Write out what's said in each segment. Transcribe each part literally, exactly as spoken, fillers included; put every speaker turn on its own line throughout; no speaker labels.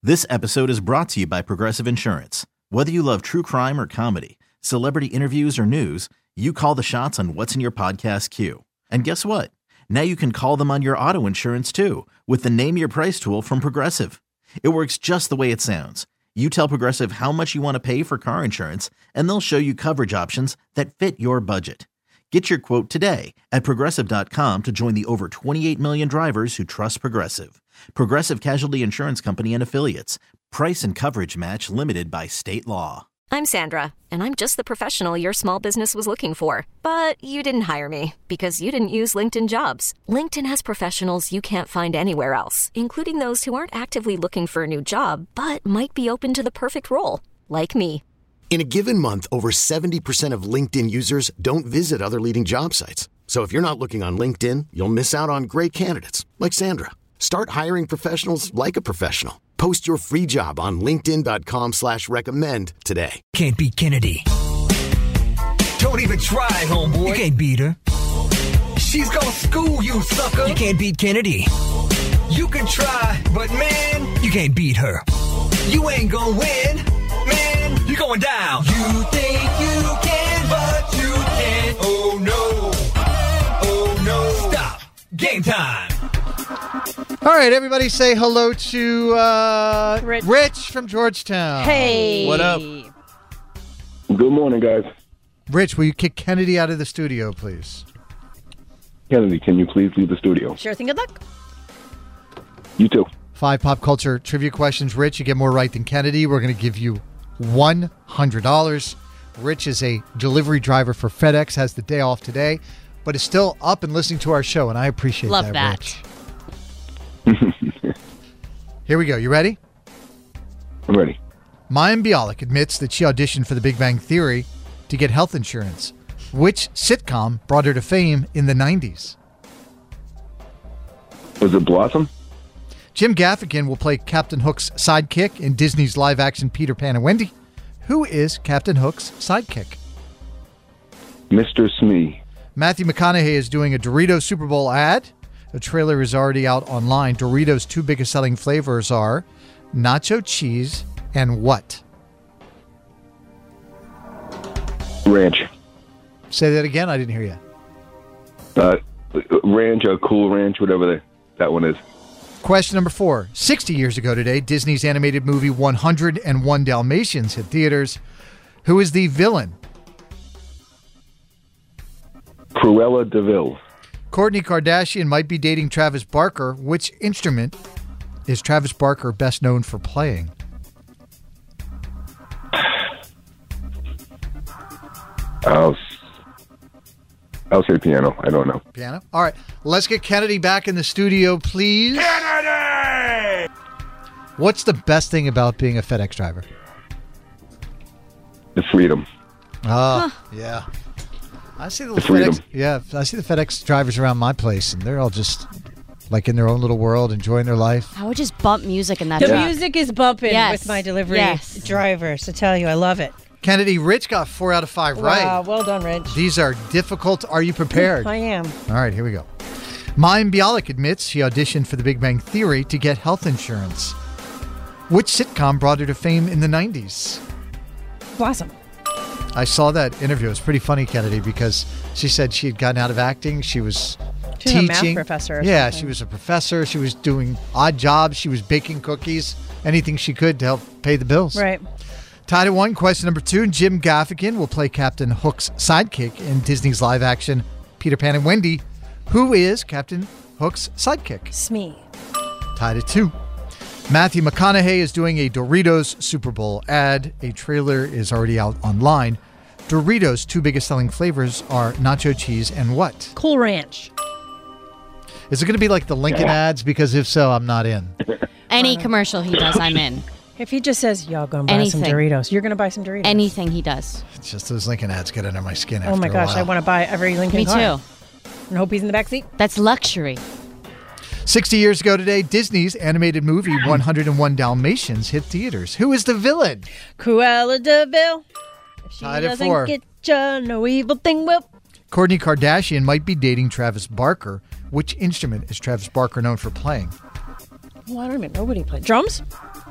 This episode is brought to you by Progressive Insurance. Whether you love true crime or comedy, celebrity interviews or news, you call the shots on what's in your podcast queue. And guess what? Now you can call them on your auto insurance too with the Name Your Price tool from Progressive. It works just the way it sounds. You tell Progressive how much you want to pay for car insurance, and they'll show you coverage options that fit your budget. Get your quote today at Progressive dot com to join the over twenty-eight million drivers who trust Progressive. Progressive Casualty Insurance Company and Affiliates. Price and coverage match limited by state law.
I'm Sandra, and I'm just the professional your small business was looking for. But you didn't hire me because you didn't use LinkedIn Jobs. LinkedIn has professionals you can't find anywhere else, including those who aren't actively looking for a new job, but might be open to the perfect role, like me.
In a given month, over seventy percent of LinkedIn users don't visit other leading job sites. So if you're not looking on LinkedIn, you'll miss out on great candidates like Sandra. Start hiring professionals like a professional. Post your free job on linkedin dot com slash recommend today.
Can't beat Kennedy. Don't even try, homeboy. You can't beat her. She's gonna school you, sucker. You can't beat Kennedy. You can try, but man, you can't beat her. You ain't gonna win. Man, you're going down. You think you can, but you can't. Oh, no. Oh, no. Stop. Game time.
All right, everybody say hello to uh,
Rich.
Rich from Georgetown.
Hey.
What up?
Good morning, guys.
Rich, will you kick Kennedy out of the studio, please?
Kennedy, can you please leave the studio?
Sure thing, good luck.
You too.
Five pop culture trivia questions. Rich, you get more right than Kennedy. We're going to give you one hundred dollars. Rich is a delivery driver for FedEx, has the day off today, but is still up and listening to our show, and I appreciate
Love
that,
that.
Rich. Here we go. You ready?
I'm ready.
Mayim Bialik admits that she auditioned for The Big Bang Theory to get health insurance. Which sitcom brought her to fame in the nineties?
Was it Blossom?
Jim Gaffigan will play Captain Hook's sidekick in Disney's live-action Peter Pan and Wendy. Who is Captain Hook's sidekick?
Mister Smee.
Matthew McConaughey is doing a Doritos Super Bowl ad. The trailer is already out online. Doritos' two biggest selling flavors are nacho cheese and what?
Ranch.
Say that again. I didn't hear you.
Uh, ranch or Cool Ranch, whatever the, that one is.
Question number four. sixty years ago today, Disney's animated movie one hundred and one Dalmatians hit theaters. Who is the villain?
Cruella de Vil.
Kourtney Kardashian might be dating Travis Barker. Which instrument is Travis Barker best known for playing?
I'll, I'll say piano. I don't know.
Piano? All right. Let's get Kennedy back in the studio, please.
Kennedy!
What's the best thing about being a FedEx driver?
The freedom.
Oh, yeah. I see the,
The freedom.
FedEx. Yeah, I see the FedEx drivers around my place, and they're all just like in their own little world, enjoying their life.
I would just bump music in that
The
truck.
music is bumping
Yes.
with my delivery
Yes.
drivers, to tell you, I love it.
Kennedy, Rich got four out of five right.
Wow, well done, Rich.
These are difficult. Are you prepared?
I am.
All right, here we go. Mayim Bialik admits she auditioned for The Big Bang Theory to get health insurance. Which sitcom brought her to fame in the nineties?
Blossom.
I saw that interview. It was pretty funny, Kennedy, because she said she had gotten out of acting. She was
She was a
teaching.
math professor or
yeah,
something.
she was a professor. She was doing odd jobs. She was baking cookies, anything she could to help pay the bills.
Right.
Tied at one. Question number two. Jim Gaffigan will play Captain Hook's sidekick in Disney's live-action Peter Pan and Wendy. Who is Captain Hook's sidekick?
Smee.
Tied at two. Matthew McConaughey is doing a Doritos Super Bowl ad. A trailer is already out online. Doritos' two biggest selling flavors are nacho cheese and what?
Cool Ranch.
Is it going to be like the Lincoln ads? Because if so, I'm not in.
Any commercial he does, I'm in.
If he just says, y'all gonna buy
Anything.
some Doritos, you're gonna buy some Doritos.
Anything he does.
It's just those Lincoln ads get under my skin after
Oh my
a
gosh,
while.
I want to buy every Lincoln
Me
car.
too.
And hope he's in the back seat.
That's luxury.
sixty years ago today, Disney's animated movie one hundred and one Dalmatians hit theaters. Who is the villain?
Cruella de Vil. If she
Tied at
doesn't
four.
get you, no evil thing will.
Kourtney Kardashian might be dating Travis Barker. Which instrument is Travis Barker known for playing?
Well, I don't even know what he played. Drums?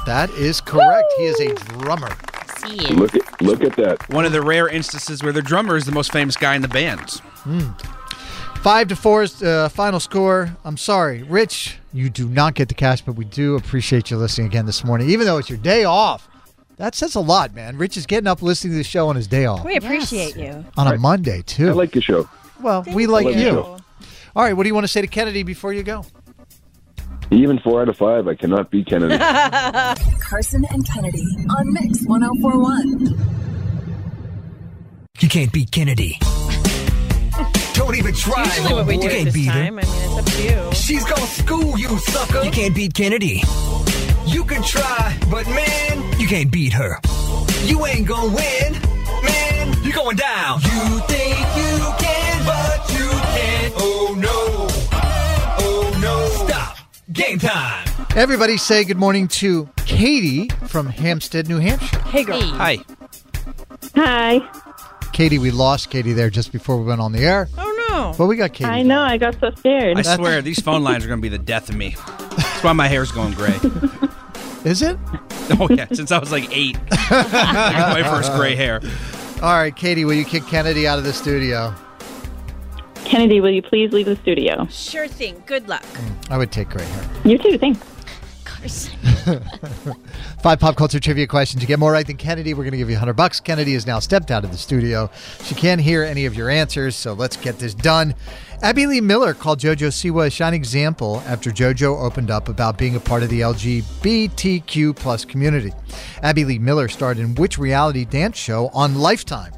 That is correct. He is a drummer.
See.
Look at look at that.
One of the rare instances where the drummer is the most famous guy in the band.
Five to four is the final score. I'm sorry, Rich, you do not get the cash, but we do appreciate you listening again this morning, even though it's your day off. That says a lot, man. Rich is getting up listening to the show on his day off.
We appreciate you.
On a Monday, too.
I like your show.
Well, we like
like
you.
your
All right, what do you want to say to Kennedy before you go?
Even four out of five, I cannot beat Kennedy.
Carson and Kennedy on Mix one oh four point one.
You can't beat Kennedy. Don't even try.
Usually what we do
You
at
can't
this
beat her.
time. I mean, it's up to you.
She's gonna school you, sucker. You can't beat Kennedy. You can try, but man, you can't beat her. You ain't gonna win, man. You're going down. You think you can, but you can't. Oh no. Oh no. Stop. Game time.
Everybody say good morning to Katie from Hampstead, New Hampshire.
Hey, girl.
Hey.
Hi.
Hi.
Katie, we lost Katie there just before we went on the air.
Oh, no.
But we got Katie.
I know. I got so scared.
I swear, these phone lines are going to be the death of me. That's why my hair's going gray.
Is it?
Oh, yeah, since I was like eight. I got my first gray hair.
All right, Katie, will you kick Kennedy out of the studio?
Kennedy, will you please leave the studio?
Sure thing. Good luck.
I would take gray hair.
You too. Thanks.
Carson.
Five pop culture trivia questions. You get more right than Kennedy, we're going to give you one hundred bucks. Kennedy has now stepped out of the studio. She can't hear any of your answers, so let's get this done. Abby Lee Miller called JoJo Siwa a shining example after JoJo opened up about being a part of the L G B T Q plus community. Abby Lee Miller starred in which reality dance show on Lifetime?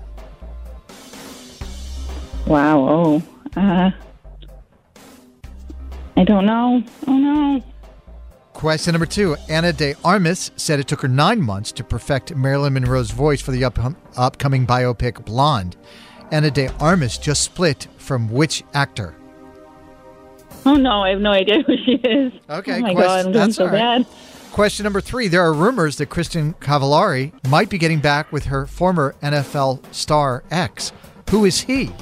Wow. Oh. Uh. I don't know. Oh no.
Question number two. Anna de Armas said it took her nine months to perfect Marilyn Monroe's voice for the up- upcoming biopic Blonde. Anna de Armas just split from which actor?
Oh no. I have no idea who she is.
Okay.
Oh my
question,
God. I'm doing
that's
so
all right.
bad.
Question number three. There are rumors that Kristen Cavallari might be getting back with her former N F L star ex. Who is he?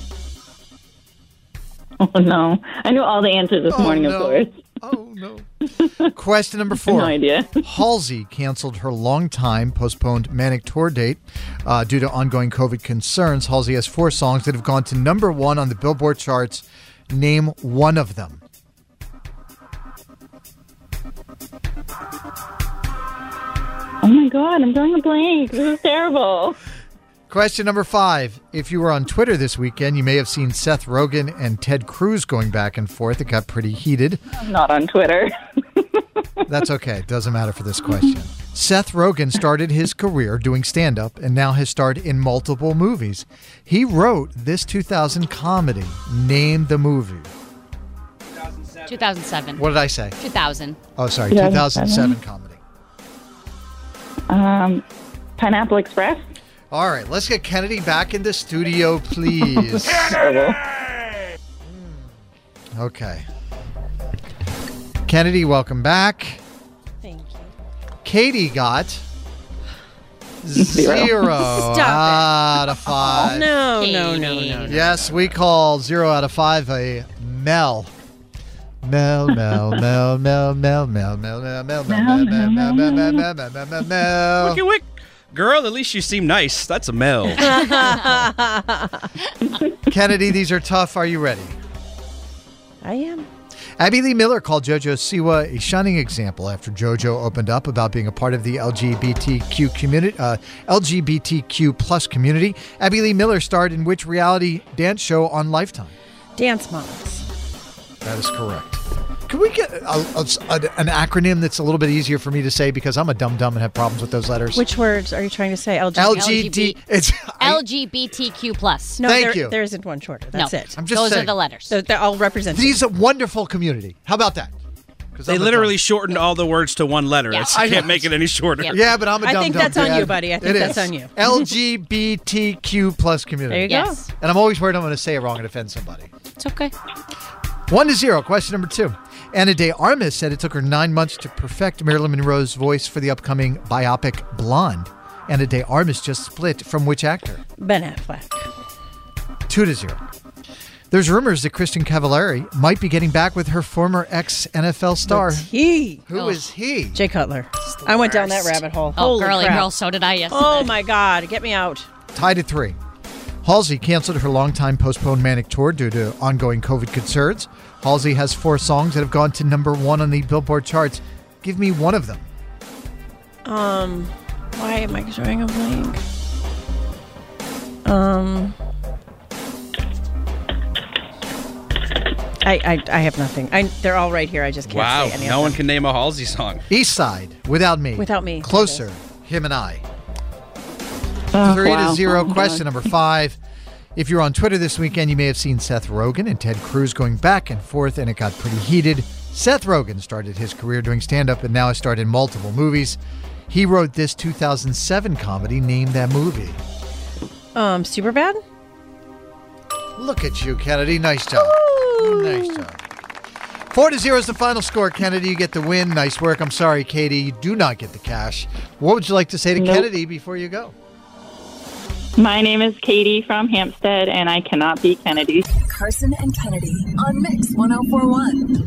Oh no. I knew all the answers this
Oh,
morning,
no.
of course.
Oh, no. Question number four.
No idea.
Halsey canceled her long-time postponed Manic tour date uh, due to ongoing COVID concerns. Halsey has four songs that have gone to number one on the Billboard charts. Name one of them.
Oh my God. I'm drawing a blank. This is terrible.
Question number five. If you were on Twitter this weekend, you may have seen Seth Rogen and Ted Cruz going back and forth. It got pretty heated.
I'm not on Twitter.
That's okay. It doesn't matter for this question. Seth Rogen started his career doing stand-up and now has starred in multiple movies. He wrote this two thousand comedy. Name the movie.
two thousand seven.
What did I say?
two thousand.
Oh, sorry. two thousand seven comedy.
Um, Pineapple Express.
All right. Let's get Kennedy back in the studio, please. Okay. Kennedy, welcome back.
Thank you.
Katie got zero,
Zero.
Stop it.
out of five.
No, no, no,
Katie.
no, no.
Yes, we call zero out of five a Mel. Mel, Mel, Mel, Mel, Mel, Mel, Mel, Mel, Mel, Mel, Mel, Mel, Mel, Mel, Mel, Mel, Mel, Mel, Mel.
Wicky wick. Girl, at least you seem nice. That's a Mel.
Kennedy, these are tough. Are you ready?
I am.
Abby Lee Miller called JoJo Siwa a shining example after JoJo opened up about being a part of the L G B T Q community, uh, L G B T Q plus community. Abby Lee Miller starred in which reality dance show on Lifetime?
Dance Moms.
That is correct. Can we get a, a, an acronym that's a little bit easier for me to say because I'm a dumb dumb and have problems with those letters?
Which words are you trying to say? L G B T?
L G D. It's
L G B T Q plus.
No,
Thank
there,
you.
there isn't one shorter. That's
No.
it.
I'm just
Those
saying.
are the letters.
So they're all represented.
These a wonderful community. How about that? 'Cause
They
I'm a
literally
dumb-
shortened all the words to one letter.
Yeah.
It's- You can't make it any shorter.
Yep.
Yeah, but I'm a
I
dumb
think
dumb
that's on
dad.
you, buddy. I think
It
that's
is.
on you.
L G B T Q plus community.
There you
Yes.
go.
And I'm always worried I'm going to say it wrong and offend somebody.
It's okay.
One to zero. Question number two. Anna de Armas said it took her nine months to perfect Marilyn Monroe's voice for the upcoming biopic Blonde. Anna de Armas just split from which actor?
Ben Affleck.
Two to zero. There's rumors that Kristen Cavallari might be getting back with her former ex-N F L star.
What's he?
Who
Oh.
is he?
Jay Cutler. I went down that rabbit hole.
Oh,
Holy
girly
crap.
girl, so did I yesterday.
Oh, my God. Get me out.
Tied at three. Halsey canceled her long-time postponed Manic tour due to ongoing COVID concerns. Halsey has four songs that have gone to number one on the Billboard charts. Give me one of them.
Um, why am I drawing a blank? Um, I, I, I have nothing. I, they're all right here. I just can't
Wow,
say any
no
of
one
them.
can name a Halsey song.
East Side, Without Me.
Without Me.
Closer, Him and I.
Oh,
Three
wow.
to zero.
Oh, my
Question
God.
number five. If you're on Twitter this weekend, you may have seen Seth Rogen and Ted Cruz going back and forth, and it got pretty heated. Seth Rogen started his career doing stand-up and now has starred in multiple movies. He wrote this two thousand seven comedy. Name that movie.
Um, Superbad?
Look at you, Kennedy. Nice job. Nice job. Four to zero is the final score. Kennedy, you get the win. Nice work. I'm sorry, Katie, you do not get the cash. What would you like to say to
Nope.
Kennedy before you go?
My name is Katie from Hampstead, and I cannot beat Kennedy.
Carson and Kennedy on Mix ten forty-one.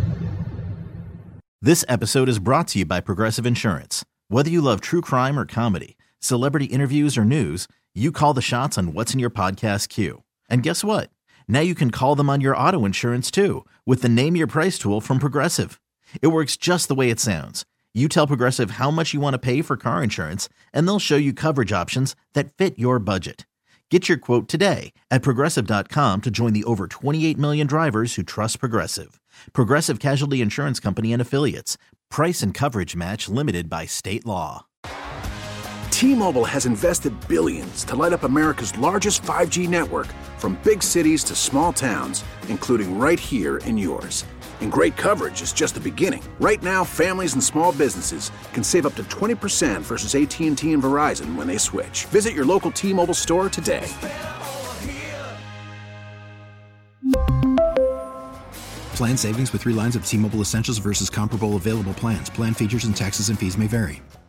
This episode is brought to you by Progressive Insurance. Whether you love true crime or comedy, celebrity interviews or news, you call the shots on what's in your podcast queue. And guess what? Now you can call them on your auto insurance too with the Name Your Price tool from Progressive. It works just the way it sounds. You tell Progressive how much you want to pay for car insurance, and they'll show you coverage options that fit your budget. Get your quote today at Progressive dot com to join the over twenty-eight million drivers who trust Progressive. Progressive Casualty Insurance Company and Affiliates. Price and coverage match limited by state law.
T-Mobile has invested billions to light up America's largest five G network, from big cities to small towns, including right here in yours. And great coverage is just the beginning. Right now, families and small businesses can save up to twenty percent versus A T and T and Verizon when they switch. Visit your local T-Mobile store today.
Plan savings with three lines of T-Mobile Essentials versus comparable available plans. Plan features and taxes and fees may vary.